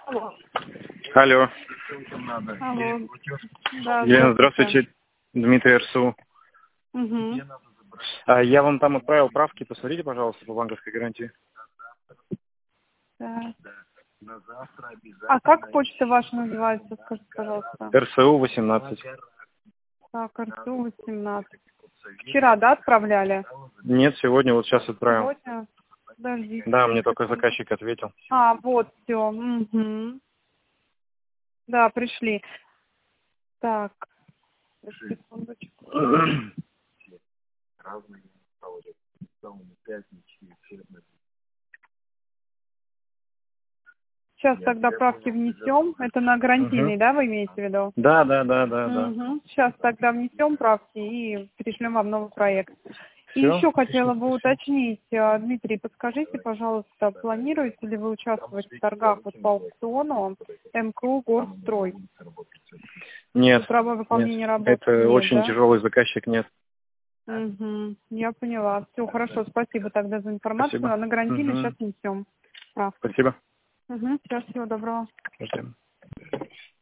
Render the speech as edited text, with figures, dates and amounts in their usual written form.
Алло. Алло. Алло. Да, Елена, здравствуйте. Дмитрий РСУ. Угу. Я вам там отправил правки, посмотрите, пожалуйста, по банковской гарантии. Так. А как почта ваша называется, скажите, пожалуйста? РСУ 18. Так, РТУ 18. Вчера, да, отправляли? Нет, сегодня, вот сейчас отправил. Сегодня? Подождите. Да, мне только заказчик ответил. А, вот, все. Угу. Да, пришли. Так. Секундочку. Сейчас тогда правки внесем. Это на гарантийный, да, вы имеете в виду? Да. Угу. Сейчас тогда внесем правки и перешлем вам новый проект. И Все? еще хотела бы уточнить, Дмитрий, подскажите, пожалуйста, планируете ли вы участвовать в торгах вот по аукциону МКУ Горстрой? Нет. Право выполнения Нет. работ? Это Нет, очень да? тяжелый заказчик, нет. Угу. Я поняла. Все, хорошо, спасибо тогда за информацию. Спасибо. А на гарантийный сейчас внесем правки. Спасибо. Угу. Сейчас всего доброго. Ждем.